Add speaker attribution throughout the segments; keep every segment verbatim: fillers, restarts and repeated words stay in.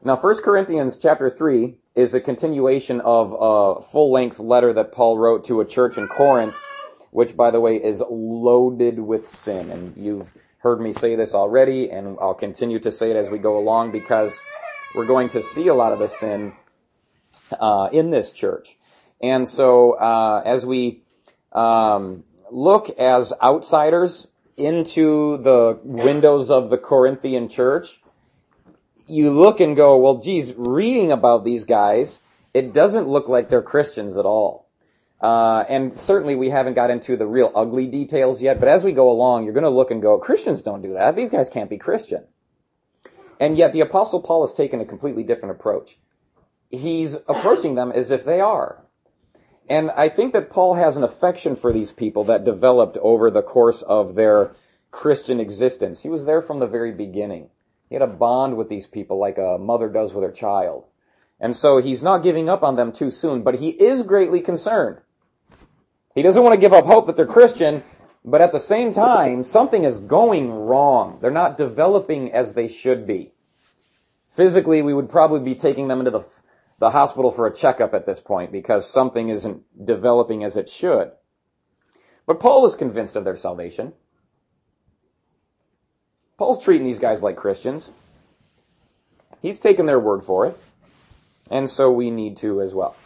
Speaker 1: Now, First Corinthians chapter three is a continuation of a full-length letter that Paul wrote to a church in Corinth, which, by the way, is loaded with sin. And you've heard me say this already, and I'll continue to say it as we go along, because we're going to see a lot of the sin uh, in this church. And so, uh, as we um, look as outsiders into the windows of the Corinthian church, you look and go, well, geez, reading about these guys, it doesn't look like they're Christians at all. Uh, and certainly we haven't got into the real ugly details yet, but as we go along, you're going to look and go, Christians don't do that. These guys can't be Christian. And yet the Apostle Paul has taken a completely different approach. He's approaching them as if they are. And I think that Paul has an affection for these people that developed over the course of their Christian existence. He was there from the very beginning. He had a bond with these people like a mother does with her child. And so he's not giving up on them too soon, but he is greatly concerned. He doesn't want to give up hope that they're Christian, but at the same time, something is going wrong. They're not developing as they should be. Physically, we would probably be taking them into the, the hospital for a checkup at this point because something isn't developing as it should. But Paul is convinced of their salvation. Paul's treating these guys like Christians. He's taken their word for it. And so we need to as well.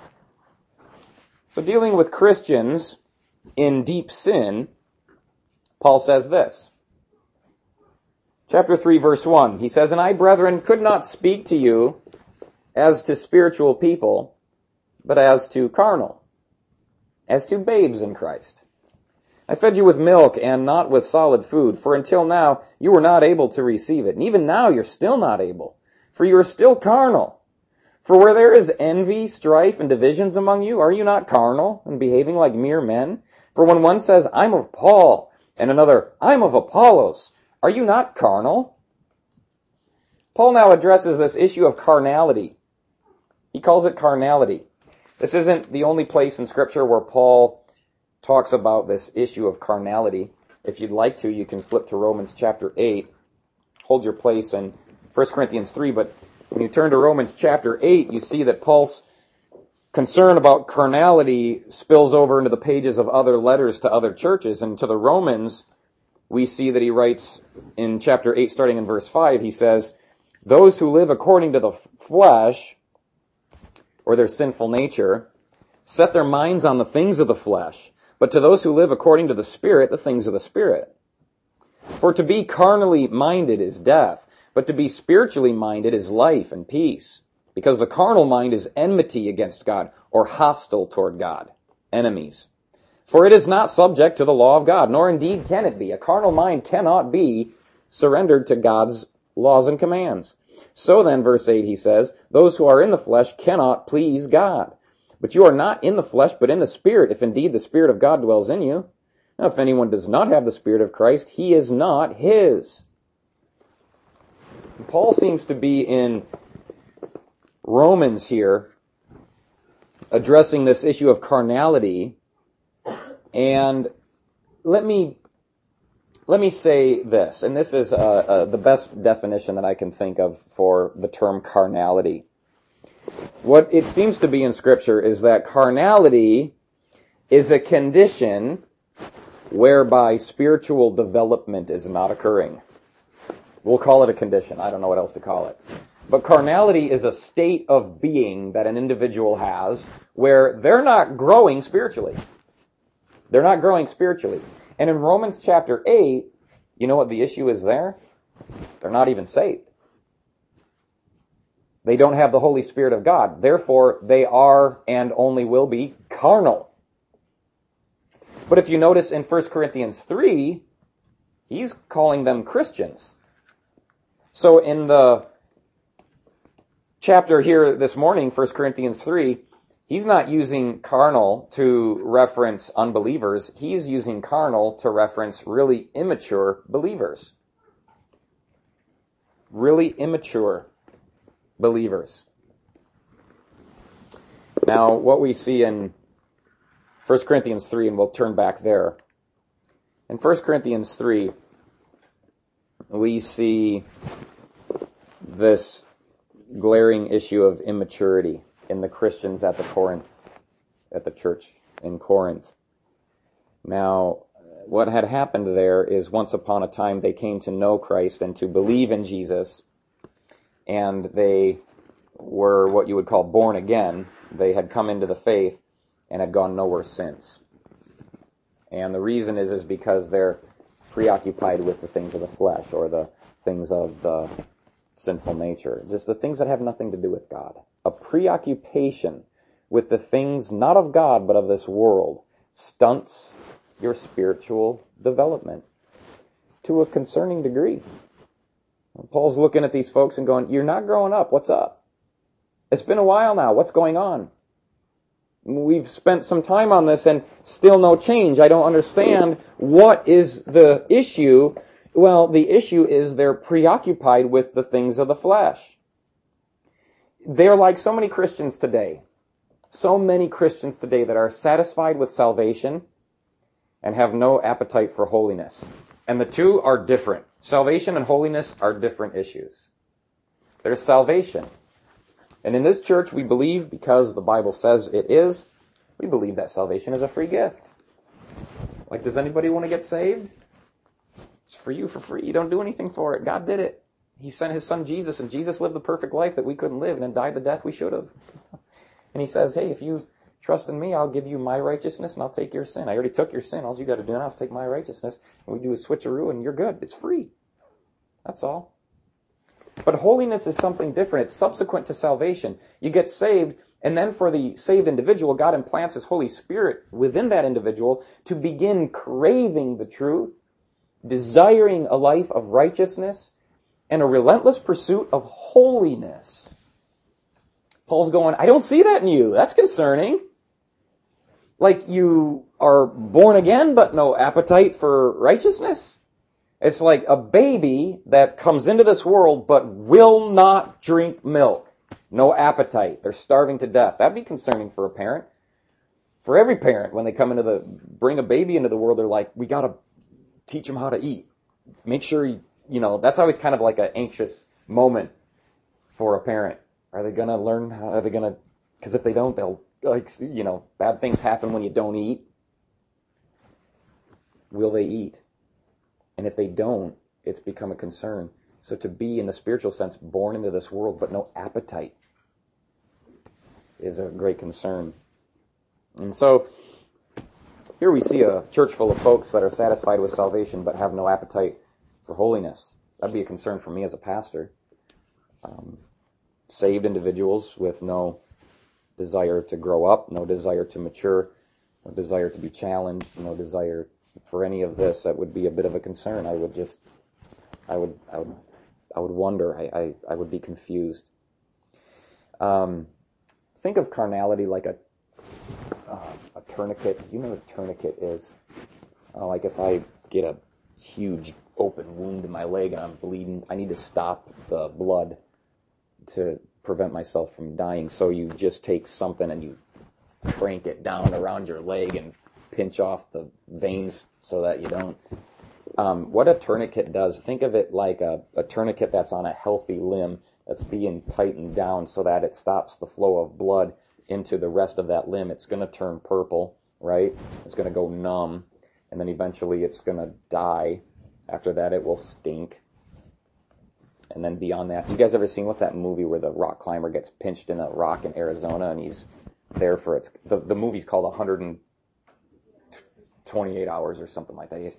Speaker 1: So dealing with Christians in deep sin, Paul says this. Chapter three, verse one. He says, "And I, brethren, could not speak to you as to spiritual people, but as to carnal, as to babes in Christ. I fed you with milk and not with solid food, for until now you were not able to receive it. And even now you're still not able, for you are still carnal. For where there is envy, strife, and divisions among you, are you not carnal and behaving like mere men? For when one says, I'm of Paul, and another, I'm of Apollos, are you not carnal?" Paul now addresses this issue of carnality. He calls it carnality. This isn't the only place in Scripture where Paul talks about this issue of carnality. If you'd like to, you can flip to Romans chapter eight. Hold your place in First Corinthians three, but when you turn to Romans chapter eight, you see that Paul's concern about carnality spills over into the pages of other letters to other churches. And to the Romans, we see that he writes in chapter eight, starting in verse five, he says, "Those who live according to the flesh, or their sinful nature, set their minds on the things of the flesh. But to those who live according to the Spirit, the things of the Spirit. For to be carnally minded is death, but to be spiritually minded is life and peace. Because the carnal mind is enmity against God, or hostile toward God, enemies. For it is not subject to the law of God, nor indeed can it be. A carnal mind cannot be surrendered to God's laws and commands. So then," verse eight, he says, "those who are in the flesh cannot please God. But you are not in the flesh, but in the Spirit, if indeed the Spirit of God dwells in you. Now, if anyone does not have the Spirit of Christ, he is not his." Paul seems to be in Romans here, addressing this issue of carnality. And let me let me say this, and this is uh, uh, the best definition that I can think of for the term carnality. What it seems to be in Scripture is that carnality is a condition whereby spiritual development is not occurring. We'll call it a condition. I don't know what else to call it. But carnality is a state of being that an individual has where they're not growing spiritually. They're not growing spiritually. And in Romans chapter eight, you know what the issue is there? They're not even saved. They don't have the Holy Spirit of God. Therefore, they are and only will be carnal. But if you notice in First Corinthians three, he's calling them Christians. So in the chapter here this morning, First Corinthians three, he's not using carnal to reference unbelievers. He's using carnal to reference really immature believers. Really immature believers. Now, what we see in First Corinthians three, and we'll turn back there. In First Corinthians three, we see this glaring issue of immaturity in the Christians at the Corinth, at the church in Corinth. Now, what had happened there is once upon a time they came to know Christ and to believe in Jesus, and they were what you would call born again. They had come into the faith and had gone nowhere since. And the reason is, is because they're preoccupied with the things of the flesh or the things of the sinful nature, just the things that have nothing to do with God. A preoccupation with the things not of God but of this world stunts your spiritual development to a concerning degree. And Paul's looking at these folks and going, you're not growing up. What's up? It's been a while now. What's going on? We've spent some time on this and still no change. I don't understand. What is the issue? Well, the issue is they're preoccupied with the things of the flesh. They're like so many Christians today. So many Christians today that are satisfied with salvation and have no appetite for holiness. And the two are different. Salvation and holiness are different issues. There's salvation. And in this church, we believe, because the Bible says it is, we believe that salvation is a free gift. Like, does anybody want to get saved? It's for you for free. You don't do anything for it. God did it. He sent his son Jesus, and Jesus lived the perfect life that we couldn't live and then died the death we should have. And he says, hey, if you trust in me, I'll give you my righteousness and I'll take your sin. I already took your sin. All you got to do now is take my righteousness. And we do a switcheroo and you're good. It's free. That's all. But holiness is something different. It's subsequent to salvation. You get saved, and then for the saved individual, God implants his Holy Spirit within that individual to begin craving the truth, desiring a life of righteousness, and a relentless pursuit of holiness. Paul's going, I don't see that in you. That's concerning. Like you are born again, but no appetite for righteousness. It's like a baby that comes into this world but will not drink milk. No appetite. They're starving to death. That'd be concerning for a parent. For every parent, when they come into the, bring a baby into the world, they're like, we gotta teach them how to eat. Make sure, you, you know, that's always kind of like an anxious moment for a parent. Are they gonna learn how, are they gonna, because if they don't, they'll, like, you know, bad things happen when you don't eat. Will they eat? And if they don't, it's become a concern. So to be, in the spiritual sense, born into this world but no appetite is a great concern. And so here we see a church full of folks that are satisfied with salvation but have no appetite for holiness. That'd be a concern for me as a pastor. Um, saved individuals with no desire to grow up, no desire to mature, no desire to be challenged, no desire for any of this. That would be a bit of a concern. I would just, I would, I would, I would wonder. I, I, I would be confused. Um, think of carnality like a, uh, a tourniquet. You know what a tourniquet is? Uh, like if I get a huge open wound in my leg and I'm bleeding, I need to stop the blood to prevent myself from dying. So you just take something and you crank it down around your leg and pinch off the veins so that you don't. Um, what a tourniquet does, think of it like a, a tourniquet that's on a healthy limb that's being tightened down so that it stops the flow of blood into the rest of that limb. It's going to turn purple, right? It's going to go numb, and then eventually it's going to die. After that, it will stink. And then beyond that, you guys ever seen, what's that movie where the rock climber gets pinched in a rock in Arizona and he's there for, it's, the, the movie's called one hundred twenty-eight hours or something like that. He's,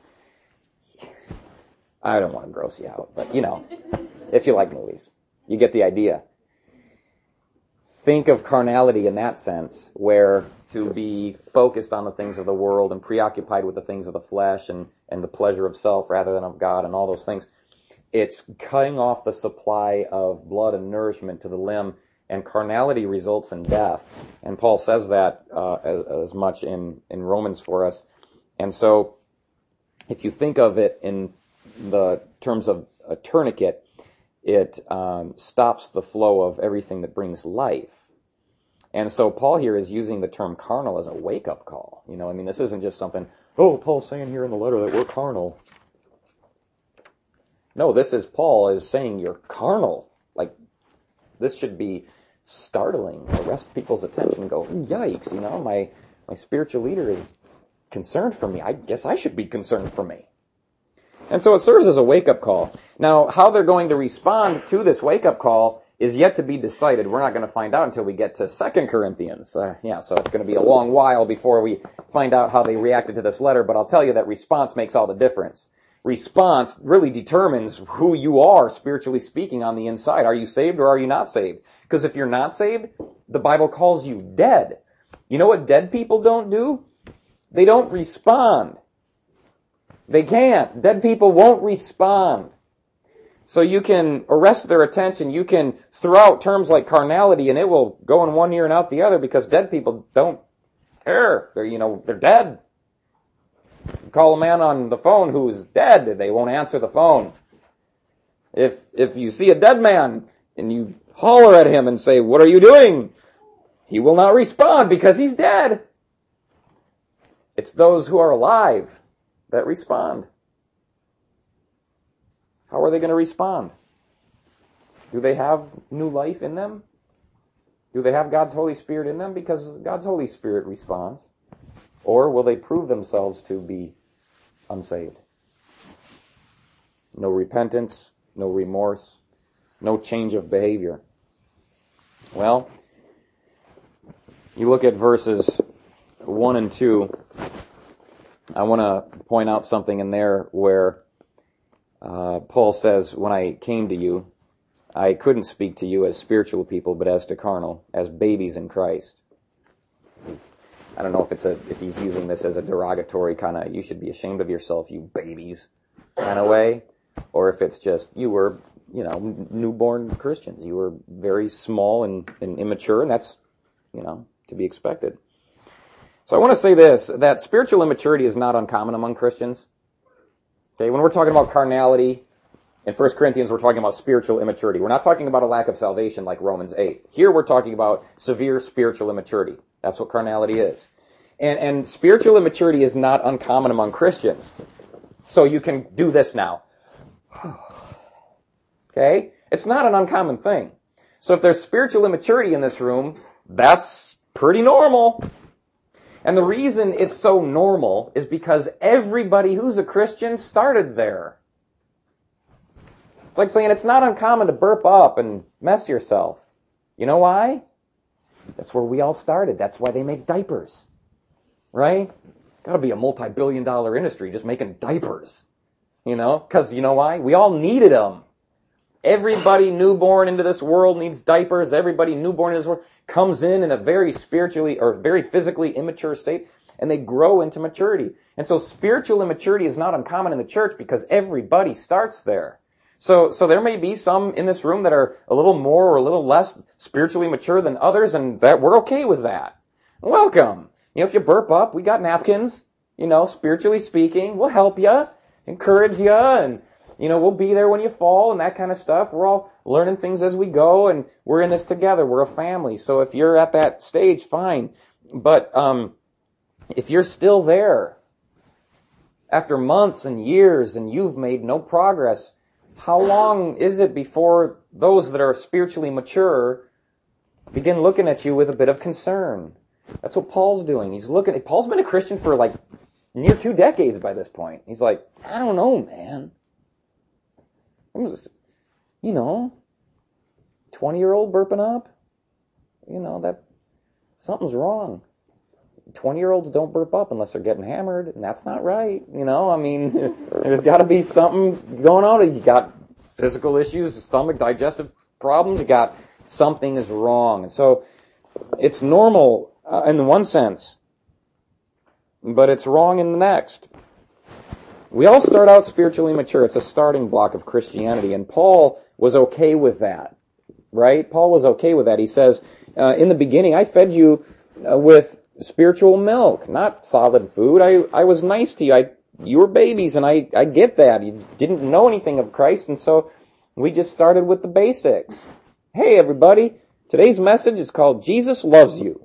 Speaker 1: I don't want to gross you out, but you know, if you like movies, you get the idea. Think of carnality in that sense, where to be focused on the things of the world and preoccupied with the things of the flesh and, and the pleasure of self rather than of God and all those things. It's cutting off the supply of blood and nourishment to the limb, and carnality results in death. And Paul says that uh, as, as much in, in Romans for us. And so if you think of it in the terms of a tourniquet, it um, stops the flow of everything that brings life. And so Paul here is using the term carnal as a wake-up call. You know, I mean, this isn't just something, oh, Paul's saying here in the letter that we're carnal. No, this is Paul is saying you're carnal. Like, this should be startling, arrest people's attention and go, yikes, you know, my, my spiritual leader is concerned for me. I guess I should be concerned for me. And so it serves as a wake-up call. Now, how they're going to respond to this wake-up call is yet to be decided. We're not going to find out until we get to Second Corinthians. Uh, yeah, so it's going to be a long while before we find out how they reacted to this letter, but I'll tell you that response makes all the difference. Response really determines who you are, spiritually speaking, on the inside. Are you saved or are you not saved? Because if you're not saved, the Bible calls you dead. You know what dead people don't do? They don't respond. They can't. Dead people won't respond. So you can arrest their attention. You can throw out terms like carnality, and it will go in one ear and out the other, because dead people don't care. They're, you know, they're dead. You call a man on the phone who's dead, they won't answer the phone. If if you see a dead man and you holler at him and say, "What are you doing?" he will not respond because he's dead. It's those who are alive that respond. How are they going to respond? Do they have new life in them? Do they have God's Holy Spirit in them? Because God's Holy Spirit responds. Or will they prove themselves to be unsaved? No repentance, no remorse, no change of behavior. Well, you look at verses one and two. I want to point out something in there where uh, Paul says, when I came to you, I couldn't speak to you as spiritual people, but as to carnal, as babies in Christ. I don't know if it's a if he's using this as a derogatory kind of, you should be ashamed of yourself, you babies, kind of way, or if it's just, you were, you know, newborn Christians. You were very small and, and immature, and that's, you know, to be expected. So I want to say this, that spiritual immaturity is not uncommon among Christians. Okay, when we're talking about carnality, in First Corinthians we're talking about spiritual immaturity. We're not talking about a lack of salvation like Romans eight. Here we're talking about severe spiritual immaturity. That's what carnality is. And, and spiritual immaturity is not uncommon among Christians. So you can do this now. Okay? It's not an uncommon thing. So if there's spiritual immaturity in this room, that's pretty normal. And the reason it's so normal is because everybody who's a Christian started there. It's like saying it's not uncommon to burp up and mess yourself. You know why? That's where we all started. That's why they make diapers. Right? Gotta be a multi-billion dollar industry just making diapers. You know? Because you know why? We all needed them. Everybody newborn into this world needs diapers. Everybody newborn into this world comes in in a very spiritually or very physically immature state, and they grow into maturity. And so spiritual immaturity is not uncommon in the church because everybody starts there. So, so there may be some in this room that are a little more or a little less spiritually mature than others, and that we're okay with that. Welcome. You know, if you burp up, we got napkins. You know, spiritually speaking, we'll help you, encourage you, and you know, we'll be there when you fall and that kind of stuff. We're all learning things as we go, and we're in this together. We're a family. So if you're at that stage, fine. But um, if you're still there after months and years and you've made no progress, how long is it before those that are spiritually mature begin looking at you with a bit of concern? That's what Paul's doing. He's looking. Paul's been a Christian for like near two decades by this point. He's like, I don't know, man. I'm just, you know, twenty-year-old burping up. You know, that something's wrong. twenty-year-olds don't burp up unless they're getting hammered, and that's not right. You know, I mean, there's got to be something going on. You got physical issues, stomach, digestive problems. You got something is wrong. And so it's normal uh, in one sense, but it's wrong in the next. We all start out spiritually mature. It's a starting block of Christianity, and Paul was okay with that, right? Paul was okay with that. He says, uh, in the beginning, I fed you uh, with spiritual milk, not solid food. I, I was nice to you. I, you were babies, and I, I get that. You didn't know anything of Christ, and so we just started with the basics. Hey, everybody, today's message is called Jesus Loves You.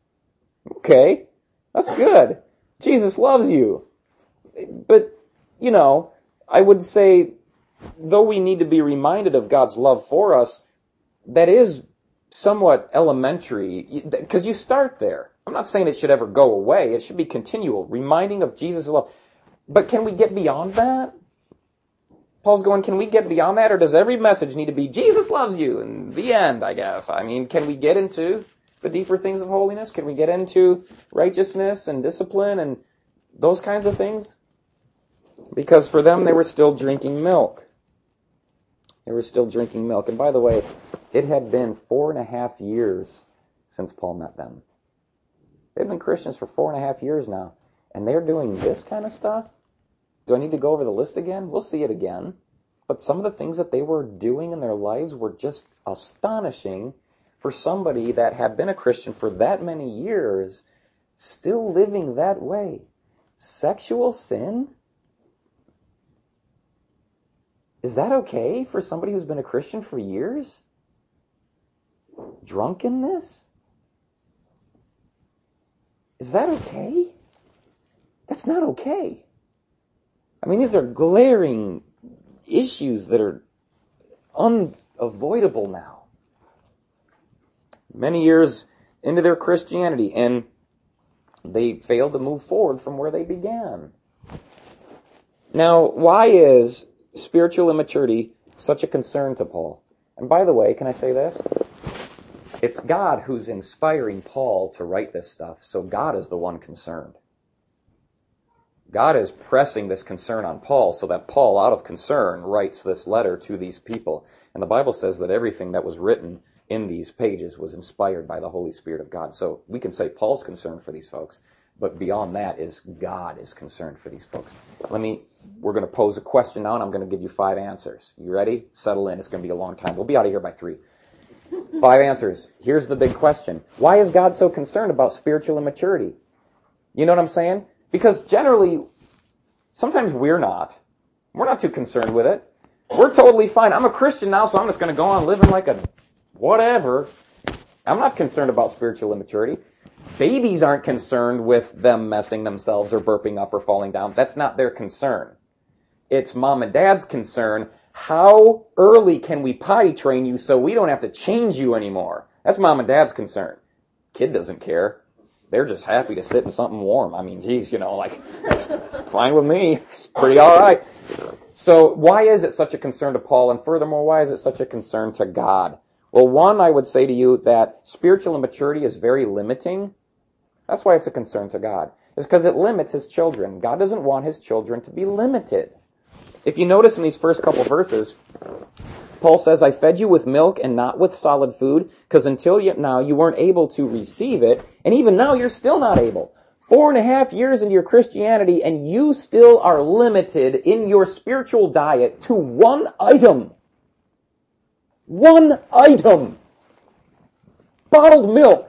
Speaker 1: Okay, that's good. Jesus loves you. But you know, I would say, though we need to be reminded of God's love for us, that is somewhat elementary, because you start there. I'm not saying it should ever go away. It should be continual, reminding of Jesus' love. But can we get beyond that? Paul's going, can we get beyond that, or does every message need to be, Jesus loves you, and the end, I guess? I mean, can we get into the deeper things of holiness? Can we get into righteousness and discipline and those kinds of things? Because for them, they were still drinking milk. They were still drinking milk. And by the way, it had been four and a half years since Paul met them. They've been Christians for four and a half years now, and they're doing this kind of stuff? Do I need to go over the list again? We'll see it again. But some of the things that they were doing in their lives were just astonishing for somebody that had been a Christian for that many years, still living that way. Sexual sin? Is that okay for somebody who's been a Christian for years? Drunkenness? Is that okay? That's not okay. I mean, these are glaring issues that are unavoidable now. Many years into their Christianity, and they failed to move forward from where they began. Now, why is spiritual immaturity such a concern to Paul? And by the way, can I say this? It's God who's inspiring Paul to write this stuff, so God is the one concerned. God is pressing this concern on Paul so that Paul, out of concern, writes this letter to these people. And the Bible says that everything that was written in these pages was inspired by the Holy Spirit of God. So we can say Paul's concerned for these folks, but beyond that is God is concerned for these folks. Let me, we're going to pose a question now, and I'm going to give you five answers. You ready? Settle in. It's going to be a long time. We'll be out of here by three. Five answers. Here's the big question. Why is God so concerned about spiritual immaturity? You know what I'm saying? Because generally, sometimes we're not. We're not too concerned with it. We're totally fine. I'm a Christian now, so I'm just going to go on living like a whatever. I'm not concerned about spiritual immaturity. Babies aren't concerned with them messing themselves or burping up or falling down. That's not their concern. It's mom and dad's concern. How early can we potty train you so we don't have to change you anymore? That's mom and dad's concern. Kid doesn't care. They're just happy to sit in something warm. I mean, geez, you know, like, it's fine with me. It's pretty all right. So why is it such a concern to Paul? And furthermore, why is it such a concern to God? Well, one, I would say to you that spiritual immaturity is very limiting. That's why it's a concern to God. It's because it limits his children. God doesn't want his children to be limited. If you notice in these first couple verses, Paul says, I fed you with milk and not with solid food, because until yet now you weren't able to receive it, and even now you're still not able. Four and a half years into your Christianity, and you still are limited in your spiritual diet to one item. One item. Bottled milk.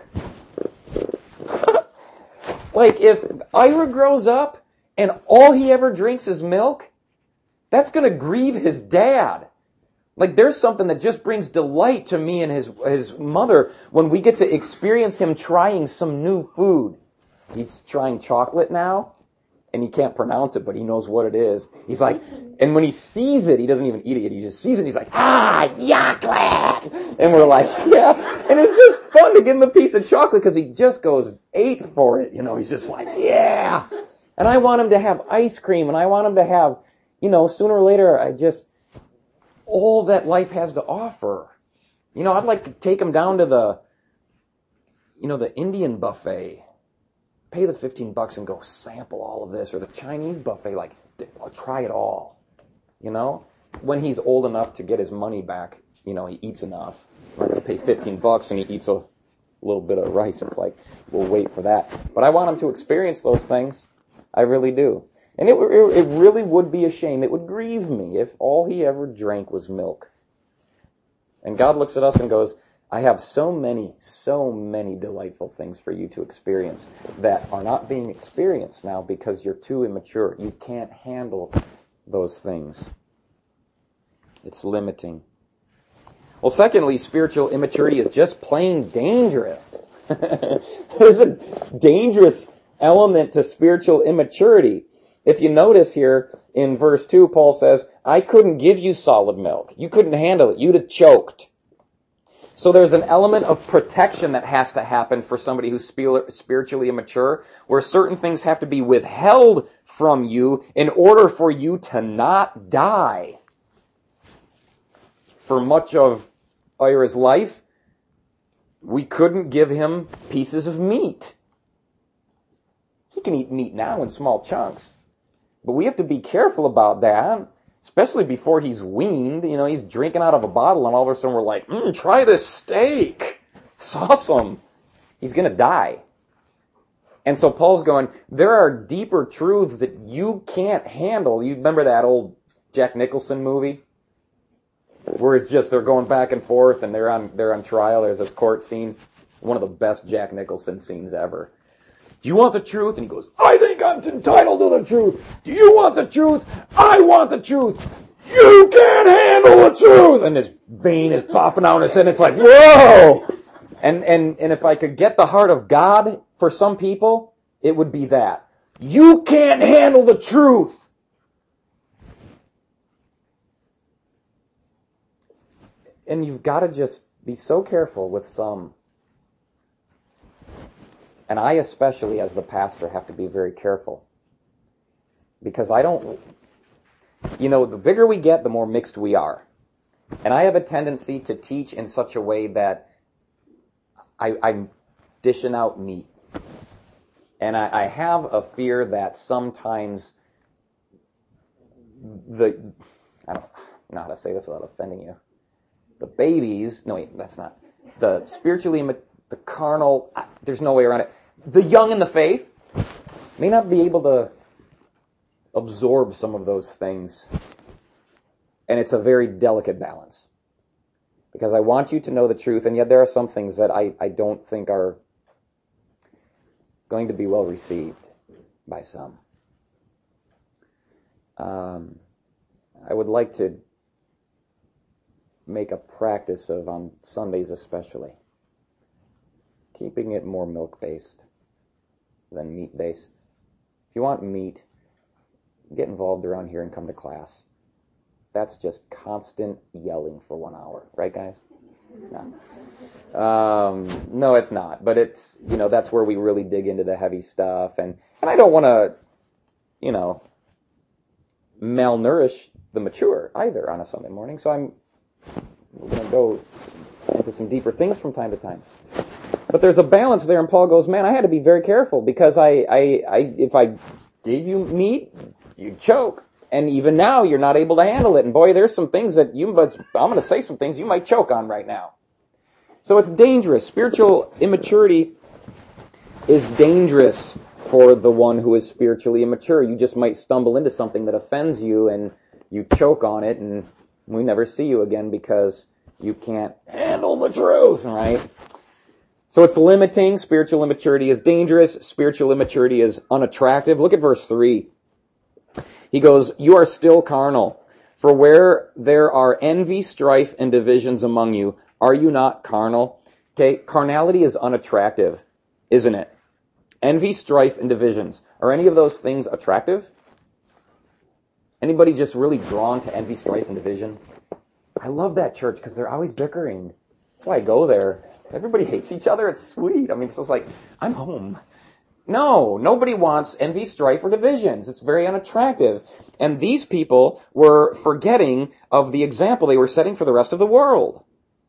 Speaker 1: Like, if Ira grows up and all he ever drinks is milk, that's going to grieve his dad. Like, there's something that just brings delight to me and his his mother when we get to experience him trying some new food. He's trying chocolate now, and he can't pronounce it, but he knows what it is. He's like, and when he sees it, he doesn't even eat it. He just sees it, and he's like, ah, chocolate! And we're like, yeah. And it's just fun to give him a piece of chocolate because he just goes ape for it. You know, he's just like, yeah. And I want him to have ice cream, and I want him to have, you know, sooner or later, I just... all that life has to offer. You know, I'd like to take him down to the, you know, the Indian buffet. Pay the fifteen bucks and go sample all of this. Or the Chinese buffet, like, I'll try it all. You know? When he's old enough to get his money back, you know, he eats enough. I'm not going to pay fifteen bucks and he eats a little bit of rice. It's like, we'll wait for that. But I want him to experience those things. I really do. And it, it it really would be a shame. It would grieve me if all he ever drank was milk. And God looks at us and goes, I have so many, so many delightful things for you to experience that are not being experienced now because you're too immature. You can't handle those things. It's limiting. Well, secondly, spiritual immaturity is just plain dangerous. There's a dangerous element to spiritual immaturity. If you notice here in verse two, Paul says, I couldn't give you solid milk. You couldn't handle it. You'd have choked. So there's an element of protection that has to happen for somebody who's spiritually immature, where certain things have to be withheld from you in order for you to not die. For much of Ira's life, we couldn't give him pieces of meat. He can eat meat now in small chunks. But we have to be careful about that. Especially before he's weaned, you know, he's drinking out of a bottle and all of a sudden we're like, mm, try this steak. It's awesome. He's going to die. And so Paul's going, there are deeper truths that you can't handle. You remember that old Jack Nicholson movie? Where it's just, they're going back and forth and they're on, they're on trial. There's this court scene. One of the best Jack Nicholson scenes ever. Do you want the truth? And he goes, I think I'm entitled to the truth. Do you want the truth? I want the truth. You can't handle the truth. And his vein is popping out his head. It's like, whoa! And, and, and if I could get the heart of God for some people, it would be that. You can't handle the truth. And you've got to just be so careful with some. And I especially, as the pastor, have to be very careful. Because I don't, you know, the bigger we get, the more mixed we are. And I have a tendency to teach in such a way that I, I'm dishing out meat. And I, I have a fear that sometimes the, I don't know how to say this without offending you. The babies, no wait, that's not, the spiritually the carnal, there's no way around it. The young in the faith may not be able to absorb some of those things. And it's a very delicate balance. Because I want you to know the truth, and yet there are some things that I, I don't think are going to be well received by some. Um, I would like to make a practice of, on Sundays especially, keeping it more milk-based than meat-based. If you want meat, get involved around here and come to class. That's just constant yelling for one hour. Right, guys? No. Um, no, it's not. But it's, you know, that's where we really dig into the heavy stuff. And, and I don't want to, you know, malnourish the mature either on a Sunday morning. So I'm going to go into some deeper things from time to time. But there's a balance there, and Paul goes, man, I had to be very careful because I, I, I, if I gave you meat, you'd choke. And even now, you're not able to handle it. And boy, there's some things that you, but I'm going to say some things you might choke on right now. So it's dangerous. Spiritual immaturity is dangerous for the one who is spiritually immature. You just might stumble into something that offends you, and you choke on it, and we never see you again because you can't handle the truth, right? So it's limiting. Spiritual immaturity is dangerous. Spiritual immaturity is unattractive. Look at verse three. He goes, you are still carnal. For where there are envy, strife, and divisions among you, are you not carnal? Okay, carnality is unattractive, isn't it? Envy, strife, and divisions. Are any of those things attractive? Anybody just really drawn to envy, strife, and division? I love that church because they're always bickering. That's why I go there. Everybody hates each other. It's sweet. I mean, it's just like, I'm home. No, nobody wants envy, strife, or divisions. It's very unattractive. And these people were forgetting of the example they were setting for the rest of the world.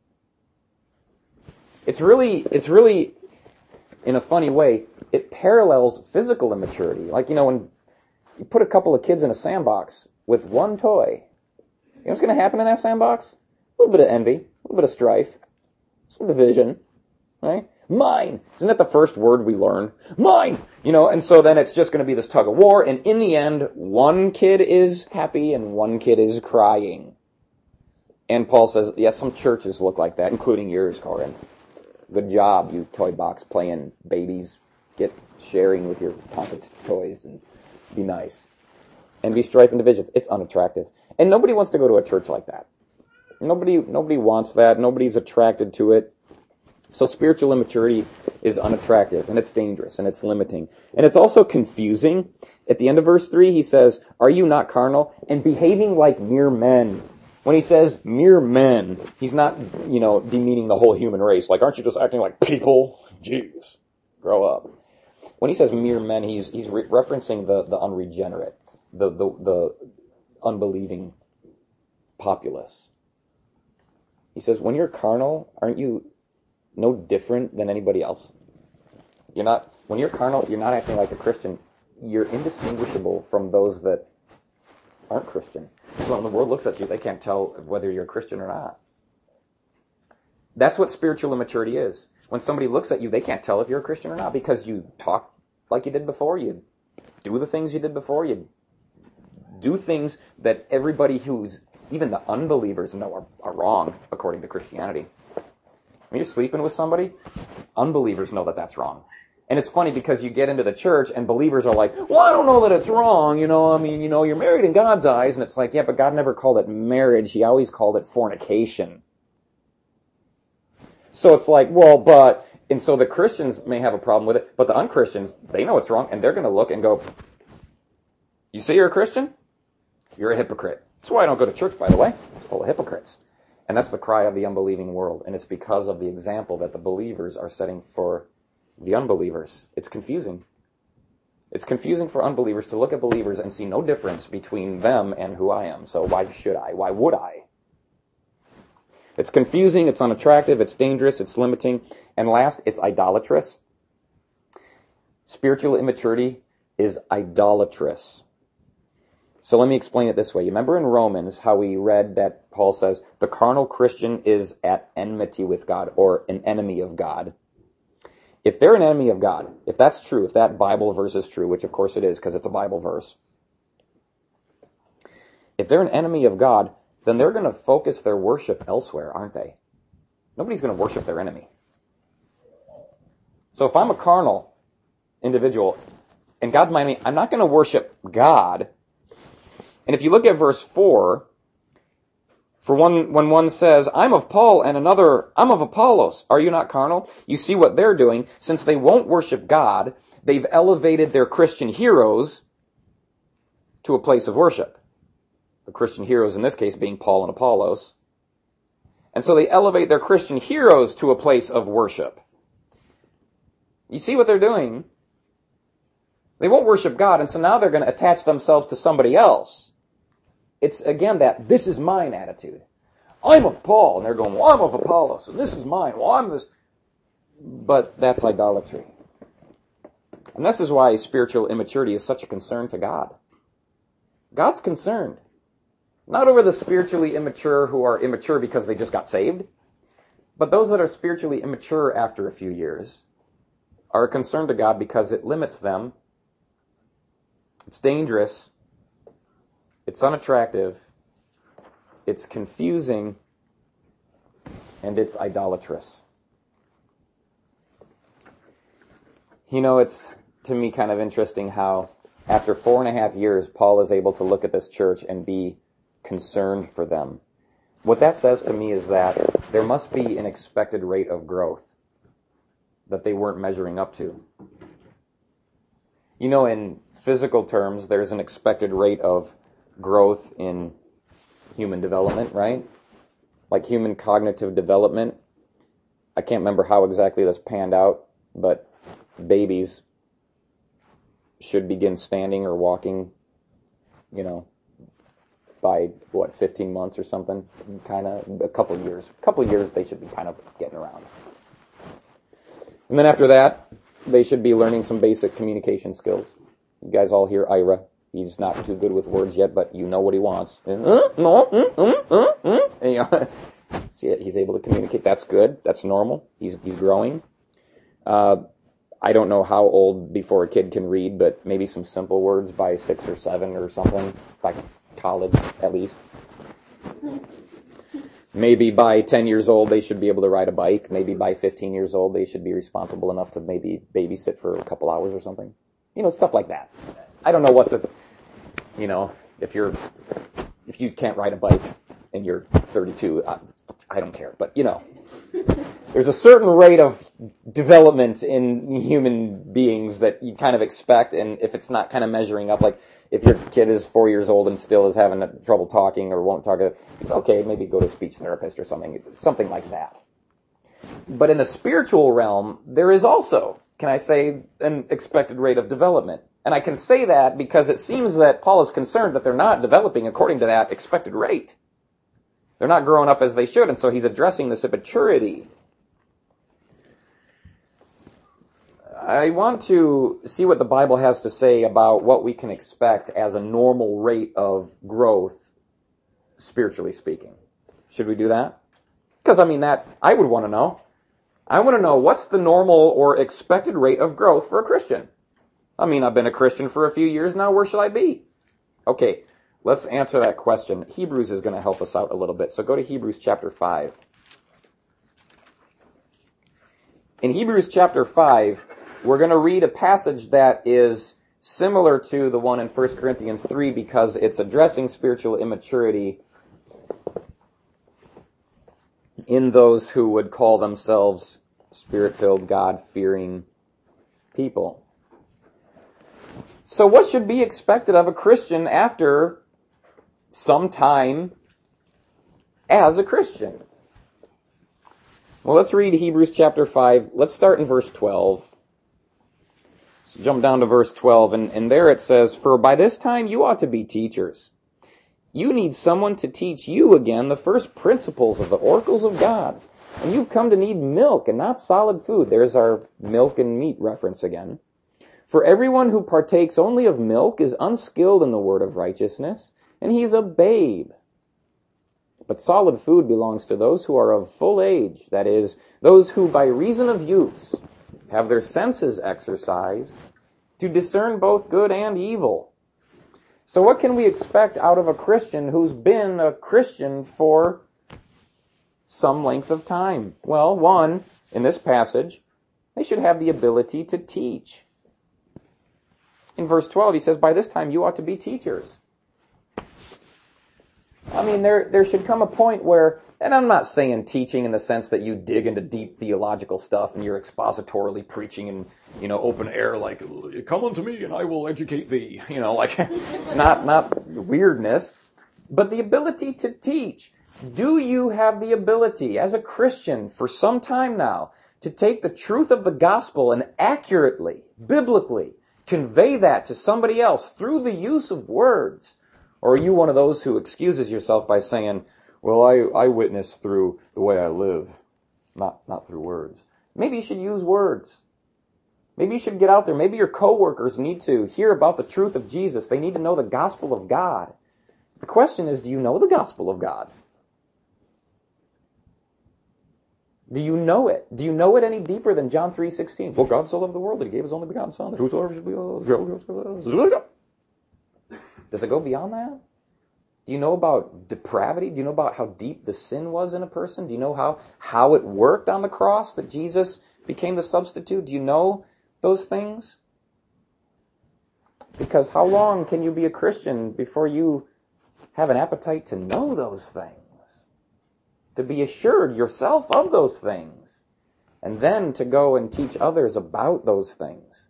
Speaker 1: It's really, it's really, in a funny way, it parallels physical immaturity. Like, you know, when you put a couple of kids in a sandbox with one toy, you know what's going to happen in that sandbox? A little bit of envy, a little bit of strife, some division, right? Mine. Isn't that the first word we learn? Mine! You know, and so then it's just going to be this tug of war, and in the end, one kid is happy and one kid is crying. And Paul says, yes, some churches look like that, including yours, Corinth. Good job, you toy box playing babies. Get sharing with your pocket toys and be nice. Envy, strife, and divisions. It's unattractive. And nobody wants to go to a church like that. Nobody, nobody wants that. Nobody's attracted to it. So spiritual immaturity is unattractive, and it's dangerous, and it's limiting. And it's also confusing. At the end of verse three, he says, are you not carnal? And behaving like mere men. When he says mere men, he's not, you know, demeaning the whole human race. Like, aren't you just acting like people? Jeez, grow up. When he says mere men, he's he's re- referencing the, the unregenerate, the, the the unbelieving populace. He says, when you're carnal, aren't you no different than anybody else? You're not, when you're carnal, you're not acting like a Christian. You're indistinguishable from those that aren't Christian. So when the world looks at you, they can't tell whether you're a Christian or not. That's what spiritual immaturity is. When somebody looks at you, they can't tell if you're a Christian or not because you talk like you did before. You do the things you did before. You do things that everybody who's, even the unbelievers, know are, are wrong according to Christianity. When you're sleeping with somebody, unbelievers know that that's wrong. And it's funny because you get into the church and believers are like, well, I don't know that it's wrong, you know, I mean, you know, you're married in God's eyes. And it's like, yeah, but God never called it marriage. He always called it fornication. So it's like, well, but, and so the Christians may have a problem with it, but the unchristians, they know it's wrong, and they're going to look and go, you say you're a Christian? You're a hypocrite. That's why I don't go to church, by the way. It's full of hypocrites. And that's the cry of the unbelieving world. And it's because of the example that the believers are setting for the unbelievers. It's confusing. It's confusing for unbelievers to look at believers and see no difference between them and who I am. So why should I? Why would I? It's confusing, it's unattractive, it's dangerous, it's limiting. And last, it's idolatrous. Spiritual immaturity is idolatrous. So let me explain it this way. You remember in Romans how we read that Paul says, the carnal Christian is at enmity with God, or an enemy of God. If they're an enemy of God, if that's true, if that Bible verse is true, which of course it is because it's a Bible verse, if they're an enemy of God, then they're going to focus their worship elsewhere, aren't they? Nobody's going to worship their enemy. So if I'm a carnal individual and God's my enemy, I'm not going to worship God. And if you look at verse four, for one, when one says, I'm of Paul, and another, I'm of Apollos, are you not carnal? You see what they're doing. Since they won't worship God, they've elevated their Christian heroes to a place of worship. The Christian heroes in this case being Paul and Apollos. And so they elevate their Christian heroes to a place of worship. You see what they're doing? They won't worship God, and so now they're going to attach themselves to somebody else. It's, again, that this is mine attitude. I'm of Paul, and they're going, well, I'm of Apollos, and this is mine. Well, I'm this. But that's idolatry. And this is why spiritual immaturity is such a concern to God. God's concerned. Not over the spiritually immature who are immature because they just got saved, but those that are spiritually immature after a few years are a concern to God because it limits them. It's dangerous. It's unattractive. It's confusing. And it's idolatrous. You know, it's, to me, kind of interesting how after four and a half years, Paul is able to look at this church and be concerned for them. What that says to me is that there must be an expected rate of growth that they weren't measuring up to. You know, in physical terms, there's an expected rate of growth in human development, right? Like human cognitive development. I can't remember how exactly this panned out, but babies should begin standing or walking, you know, by, what, fifteen months or something, kind of, a couple of years. A couple of years they should be kind of getting around. And then after that, they should be learning some basic communication skills. You guys all hear Ira. He's not too good with words yet, but you know what he wants. And, uh, no, mm, mm, mm, mm. And, you know, see, he's able to communicate. That's good. That's normal. He's he's growing. Uh, I don't know how old before a kid can read, but maybe some simple words by six or seven or something, by college at least. Maybe by ten years old they should be able to ride a bike. Maybe by fifteen years old they should be responsible enough to maybe babysit for a couple hours or something. You know, stuff like that. I don't know what the, you know, if you're, if you can't ride a bike and you're thirty-two, I, I don't care. But, you know, there's a certain rate of development in human beings that you kind of expect, and if it's not kind of measuring up, like, if your kid is four years old and still is having trouble talking or won't talk, okay, maybe go to a speech therapist or something, something like that. But in the spiritual realm, there is also, can I say, an expected rate of development. And I can say that because it seems that Paul is concerned that they're not developing according to that expected rate. They're not growing up as they should, and so he's addressing this immaturity. I want to see what the Bible has to say about what we can expect as a normal rate of growth, spiritually speaking. Should we do that? Because, I mean, that I would want to know. I want to know what's the normal or expected rate of growth for a Christian. I mean, I've been a Christian for a few years now. Where should I be? Okay, let's answer that question. Hebrews is going to help us out a little bit. So go to Hebrews chapter five. In Hebrews chapter five, we're going to read a passage that is similar to the one in First Corinthians three because it's addressing spiritual immaturity in those who would call themselves Spirit-filled, God-fearing people. So what should be expected of a Christian after some time as a Christian? Well, let's read Hebrews chapter five. Let's start in verse twelve. So jump down to verse twelve, and, and there it says, "For by this time you ought to be teachers. You need someone to teach you again the first principles of the oracles of God. And you've come to need milk and not solid food." There's our milk and meat reference again. "For everyone who partakes only of milk is unskilled in the word of righteousness, and he is a babe. But solid food belongs to those who are of full age, that is, those who by reason of use have their senses exercised to discern both good and evil." So what can we expect out of a Christian who's been a Christian for some length of time? Well, one, in this passage, they should have the ability to teach. In verse twelve, he says, "By this time you ought to be teachers." I mean, there there should come a point where, and I'm not saying teaching in the sense that you dig into deep theological stuff and you're expositorily preaching in, you know, open air, like, "Come unto me and I will educate thee," you know, like, not not weirdness, but the ability to teach. Do you have the ability, as a Christian for some time now, to take the truth of the gospel and accurately, biblically, convey that to somebody else through the use of words? Or are you one of those who excuses yourself by saying, "Well, I, I witness through the way I live, not, not through words"? Maybe you should use words. Maybe you should get out there. Maybe your coworkers need to hear about the truth of Jesus. They need to know the gospel of God. The question is, do you know the gospel of God? Do you know it? Do you know it any deeper than John three sixteen? "For God so loved the world that he gave his only begotten Son, that whosoever should be..." Does it go beyond that? Do you know about depravity? Do you know about how deep the sin was in a person? Do you know how, how it worked on the cross that Jesus became the substitute? Do you know those things? Because how long can you be a Christian before you have an appetite to know those things? To be assured yourself of those things, and then to go and teach others about those things.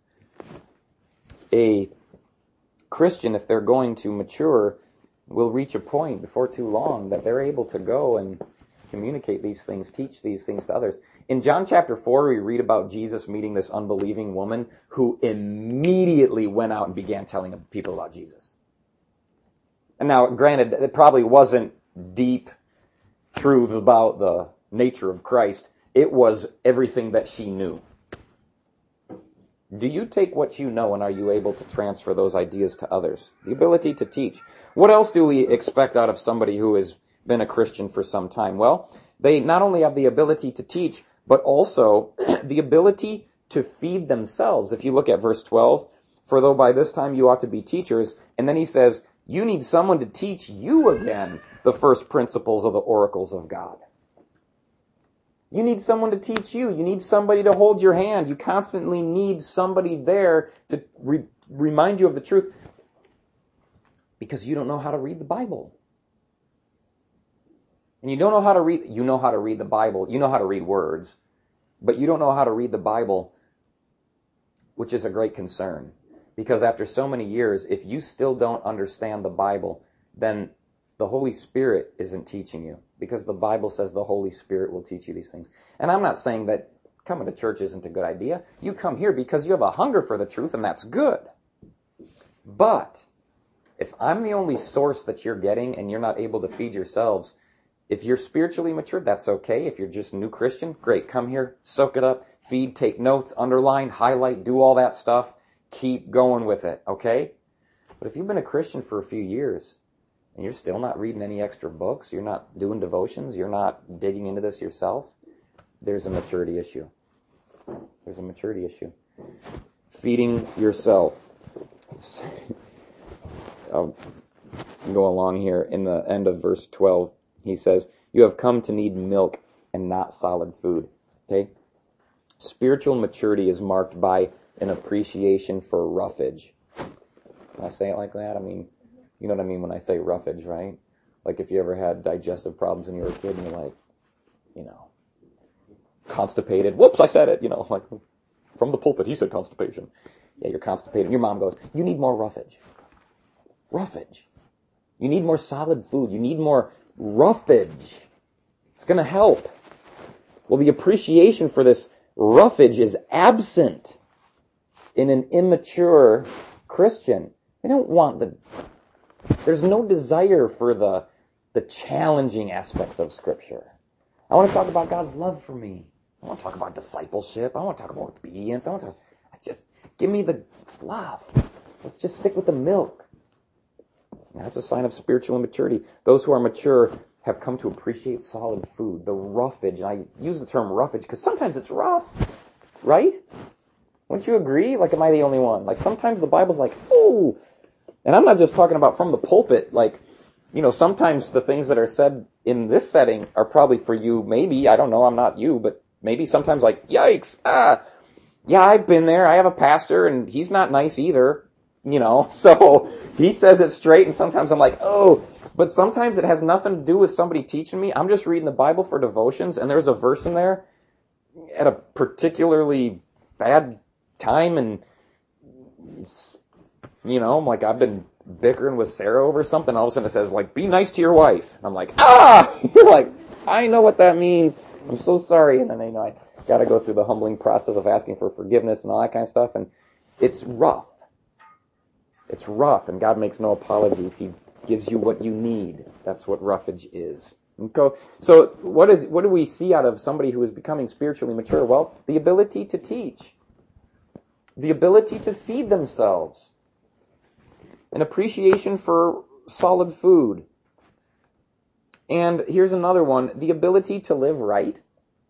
Speaker 1: A Christian, if they're going to mature, will reach a point before too long that they're able to go and communicate these things, teach these things to others. In John chapter four, we read about Jesus meeting this unbelieving woman who immediately went out and began telling people about Jesus. And now, granted, it probably wasn't deep truths about the nature of Christ. It was everything that she knew. Do you take what you know and are you able to transfer those ideas to others? The ability to teach. What else do we expect out of somebody who has been a Christian for some time? Well, they not only have the ability to teach, but also the ability to feed themselves. If you look at verse twelve, "For though by this time you ought to be teachers," and then he says, you need someone to teach you again the first principles of the oracles of God. You need someone to teach you. You need somebody to hold your hand. You constantly need somebody there to re- remind you of the truth, because you don't know how to read the Bible. And you don't know how to read, you know how to read the Bible. You know how to read words, but you don't know how to read the Bible, which is a great concern. Because after so many years, if you still don't understand the Bible, then the Holy Spirit isn't teaching you. Because the Bible says the Holy Spirit will teach you these things. And I'm not saying that coming to church isn't a good idea. You come here because you have a hunger for the truth, and that's good. But if I'm the only source that you're getting and you're not able to feed yourselves, if you're spiritually mature, that's okay. If you're just a new Christian, great. Come here, soak it up, feed, take notes, underline, highlight, do all that stuff. Keep going with it, okay? But if you've been a Christian for a few years and you're still not reading any extra books, you're not doing devotions, you're not digging into this yourself, there's a maturity issue. There's a maturity issue. Feeding yourself. I'll go along here. In the end of verse twelve, he says, you have come to need milk and not solid food. Okay? Spiritual maturity is marked by an appreciation for roughage. Can I say it like that? I mean, you know what I mean when I say roughage, right? Like if you ever had digestive problems when you were a kid and you're like, you know, constipated. Whoops, I said it. You know, like from the pulpit, he said constipation. Yeah, you're constipated. And your mom goes, you need more roughage. Roughage. You need more solid food. You need more roughage. It's going to help. Well, the appreciation for this roughage is absent in an immature Christian. They don't want the... There's no desire for the, the challenging aspects of Scripture. I want to talk about God's love for me. I want to talk about discipleship. I want to talk about obedience. I want to... Just give me the fluff. Let's just stick with the milk. That's a sign of spiritual immaturity. Those who are mature have come to appreciate solid food, the roughage. And I use the term roughage because sometimes it's rough, right? Wouldn't you agree? Like, am I the only one? Like, sometimes the Bible's like, oh, and I'm not just talking about from the pulpit. Like, you know, sometimes the things that are said in this setting are probably for you, maybe, I don't know, I'm not you, but maybe sometimes like, yikes, ah, yeah, I've been there. I have a pastor and he's not nice either. You know, so he says it straight, and sometimes I'm like, oh, but sometimes it has nothing to do with somebody teaching me. I'm just reading the Bible for devotions, and there's a verse in there at a particularly bad time, and, you know, like I've been bickering with Sarah over something, all of a sudden it says, like, be nice to your wife. And I'm like, ah! You're like, I know what that means. I'm so sorry. And then, you know, I got to go through the humbling process of asking for forgiveness and all that kind of stuff, and it's rough. It's rough, and God makes no apologies. He gives you what you need. That's what roughage is. Okay? So what is what do we see out of somebody who is becoming spiritually mature? Well, the ability to teach. The ability to feed themselves. An appreciation for solid food. And here's another one. The ability to live right.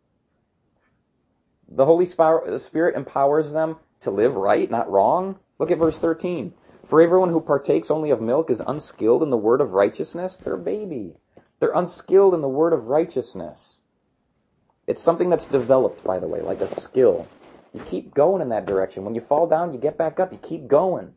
Speaker 1: The Holy Spirit empowers them to live right, not wrong. Look at verse thirteen. For everyone who partakes only of milk is unskilled in the word of righteousness. They're a baby. They're unskilled in the word of righteousness. It's something that's developed, by the way, like a skill. You keep going in that direction. When you fall down, you get back up. You keep going.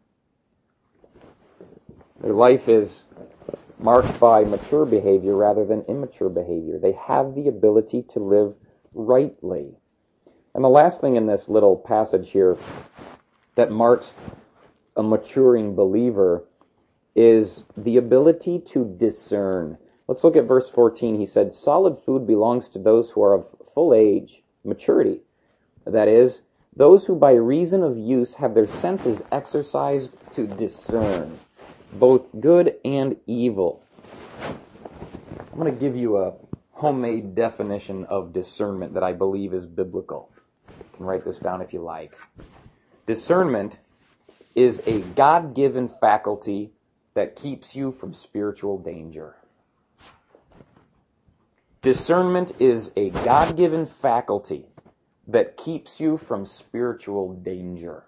Speaker 1: Their life is marked by mature behavior rather than immature behavior. They have the ability to live rightly. And the last thing in this little passage here that marks a maturing believer is the ability to discern. Let's look at verse fourteen. He said, solid food belongs to those who are of full age, maturity. That is, those who by reason of use have their senses exercised to discern both good and evil. I'm going to give you a homemade definition of discernment that I believe is biblical. You can write this down if you like. Discernment is a God-given faculty that keeps you from spiritual danger. Discernment is a God-given faculty that keeps you from spiritual danger.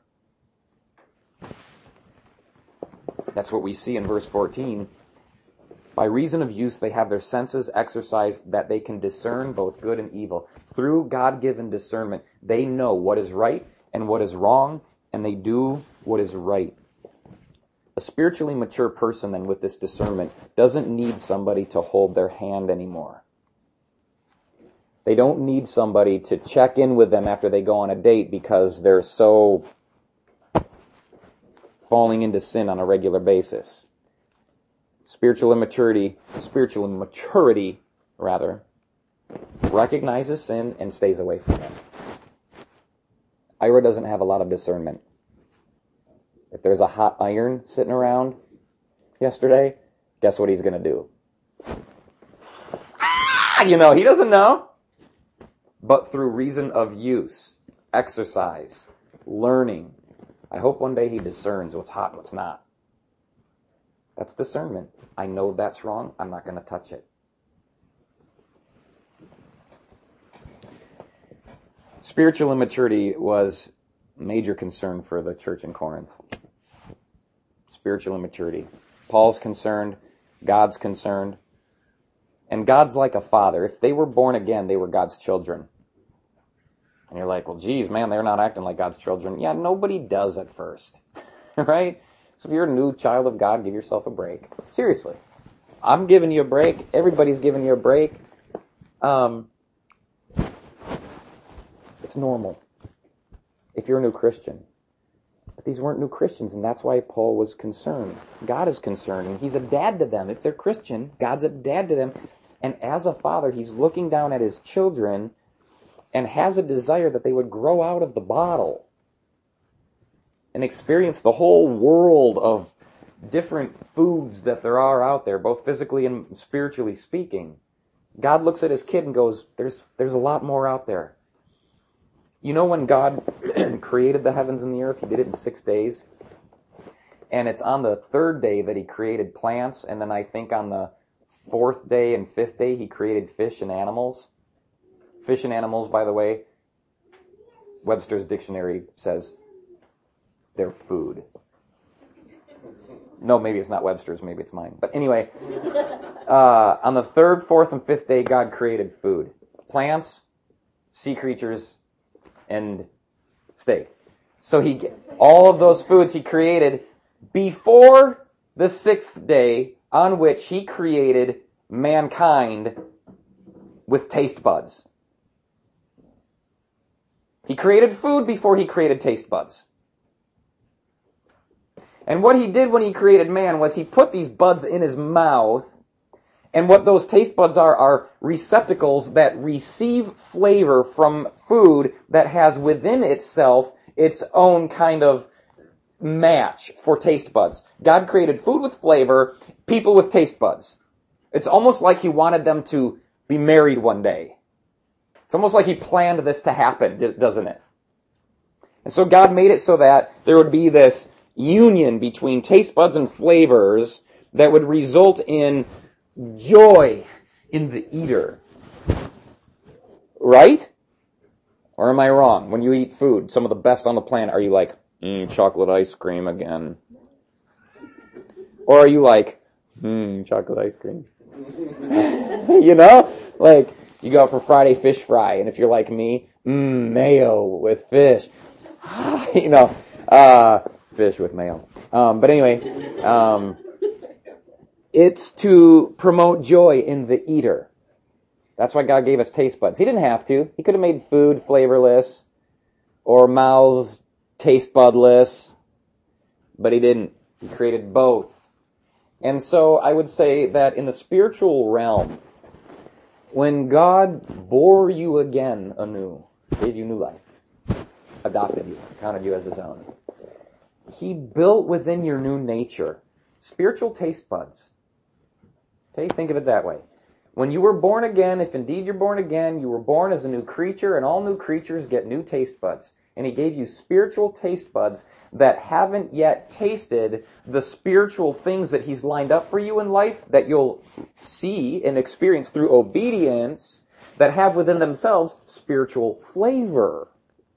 Speaker 1: That's what we see in verse fourteen. By reason of use, they have their senses exercised that they can discern both good and evil. Through God-given discernment, they know what is right and what is wrong, and they do what is right. A spiritually mature person, then, with this discernment, doesn't need somebody to hold their hand anymore. They don't need somebody to check in with them after they go on a date because they're so falling into sin on a regular basis. Spiritual immaturity, spiritual maturity, rather, recognizes sin and stays away from it. Ira doesn't have a lot of discernment. If there's a hot iron sitting around yesterday, guess what he's going to do? Ah, you know, he doesn't know. But through reason of use, exercise, learning, I hope one day he discerns what's hot and what's not. That's discernment. I know that's wrong. I'm not going to touch it. Spiritual immaturity was a major concern for the church in Corinth. Spiritual immaturity. Paul's concerned. God's concerned. And God's like a father. If they were born again, they were God's children. And you're like, well, geez, man, they're not acting like God's children. Yeah, nobody does at first. Right? So if you're a new child of God, give yourself a break. Seriously. I'm giving you a break. Everybody's giving you a break. Um, it's normal. If you're a new Christian. But these weren't new Christians, and that's why Paul was concerned. God is concerned, and he's a dad to them. If they're Christian, God's a dad to them. And as a father, he's looking down at his children and has a desire that they would grow out of the bottle and experience the whole world of different foods that there are out there, both physically and spiritually speaking. God looks at his kid and goes, there's there's a lot more out there. You know, when God created the heavens and the earth, he did it in six days. And it's on the third day that he created plants, and then I think on the fourth day and fifth day he created fish and animals. Fish and animals, by the way, Webster's dictionary says they're food. No, maybe it's not Webster's, maybe it's mine. But anyway, uh, on the third, fourth, and fifth day, God created food. Plants, sea creatures, and steak. So he, all of those foods he created before the sixth day, on which he created mankind with taste buds. He created food before he created taste buds. And what he did when he created man was he put these buds in his mouth, and what those taste buds are are receptacles that receive flavor from food that has within itself its own kind of match for taste buds. God created food with flavor, people with taste buds. It's almost like he wanted them to be married one day. It's almost like he planned this to happen, doesn't it? And so God made it so that there would be this union between taste buds and flavors that would result in joy in the eater. Right? Or am I wrong? When you eat food, some of the best on the planet, are you like, mmm, chocolate ice cream again? Or are you like, mmm, chocolate ice cream? You know? Like, you go out for Friday fish fry, and if you're like me, mmm, mayo with fish. You know, uh, fish with mayo. Um, but anyway, um, it's to promote joy in the eater. That's why God gave us taste buds. He didn't have to. He could have made food flavorless or mouths taste budless, but he didn't. He created both. And so I would say that in the spiritual realm, when God bore you again anew, gave you new life, adopted you, counted you as his own, he built within your new nature spiritual taste buds. Okay, think of it that way. When you were born again, if indeed you're born again, you were born as a new creature, and all new creatures get new taste buds. And he gave you spiritual taste buds that haven't yet tasted the spiritual things that he's lined up for you in life that you'll see and experience through obedience that have within themselves spiritual flavor.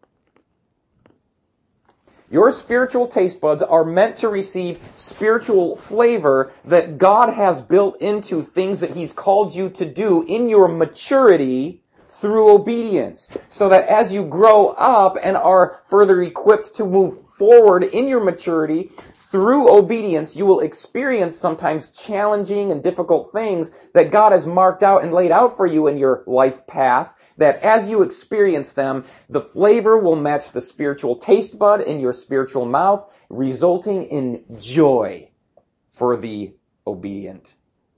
Speaker 1: Your spiritual taste buds are meant to receive spiritual flavor that God has built into things that he's called you to do in your maturity through obedience. So that as you grow up and are further equipped to move forward in your maturity through obedience, you will experience sometimes challenging and difficult things that God has marked out and laid out for you in your life path that as you experience them, the flavor will match the spiritual taste bud in your spiritual mouth, resulting in joy for the obedient.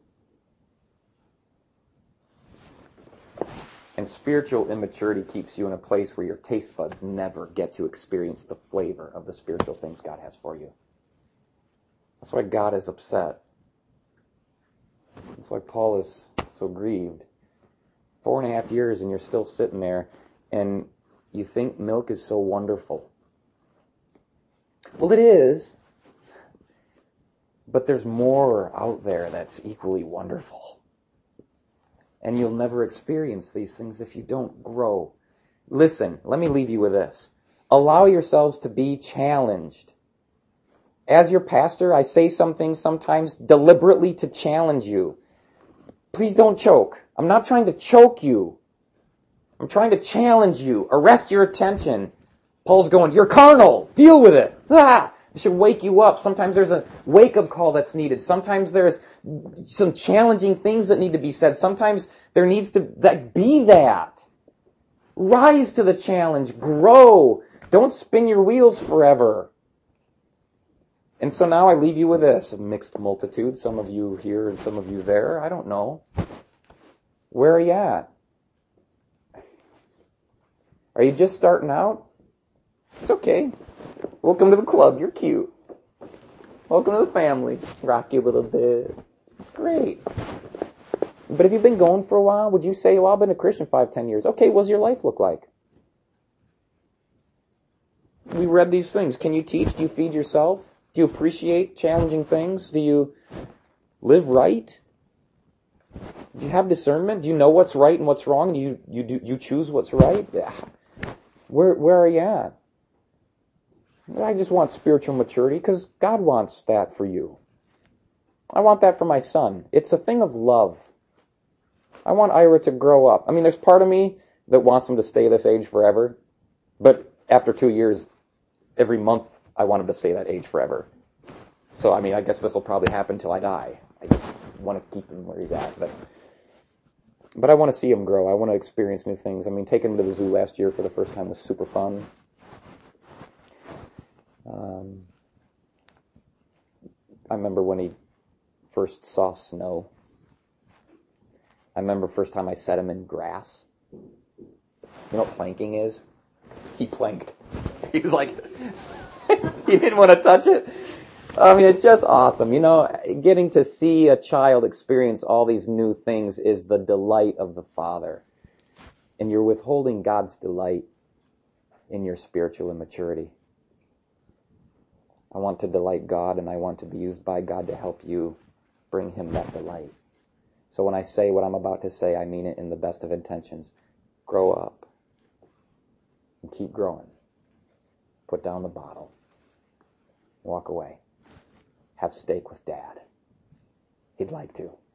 Speaker 1: And spiritual immaturity keeps you in a place where your taste buds never get to experience the flavor of the spiritual things God has for you. That's why God is upset. That's why Paul is so grieved. Four and a half years and you're still sitting there and you think milk is so wonderful. Well, it is. But there's more out there that's equally wonderful. And you'll never experience these things if you don't grow. Listen, let me leave you with this. Allow yourselves to be challenged. As your pastor, I say some things sometimes deliberately to challenge you. Please don't choke. I'm not trying to choke you. I'm trying to challenge you. Arrest your attention. Paul's going, you're carnal. Deal with it. Ah! It should wake you up. Sometimes there's a wake-up call that's needed. Sometimes there's some challenging things that need to be said. Sometimes there needs to that be that. Rise to the challenge. Grow. Don't spin your wheels forever. And so now I leave you with this. A mixed multitude. Some of you here and some of you there. I don't know. Where are you at? Are you just starting out? It's okay. Welcome to the club. You're cute. Welcome to the family. Rock you a little bit. It's great. But if you've been going for a while, would you say, well, I've been a Christian five, ten years. Okay, what does your life look like? We read these things. Can you teach? Do you feed yourself? Do you appreciate challenging things? Do you live right? Do you have discernment? Do you know what's right and what's wrong? Do you you do you choose what's right? Where where are you at? I just want spiritual maturity because God wants that for you. I want that for my son. It's a thing of love. I want Ira to grow up. I mean, there's part of me that wants him to stay this age forever, but after two years, every month, I want him to stay that age forever. So, I mean, I guess this will probably happen until I die. I just want to keep him where he's at. But, but I want to see him grow. I want to experience new things. I mean, taking him to the zoo last year for the first time was super fun. Um, I remember when he first saw snow. I remember first time I set him in grass. You know what planking is? He planked. He was like, he didn't want to touch it. I mean, it's just awesome. You know, getting to see a child experience all these new things is the delight of the Father. And you're withholding God's delight in your spiritual immaturity. I want to delight God, and I want to be used by God to help you bring Him that delight. So when I say what I'm about to say, I mean it in the best of intentions. Grow up. And keep growing. Put down the bottle. Walk away. Have steak with Dad. He'd like to.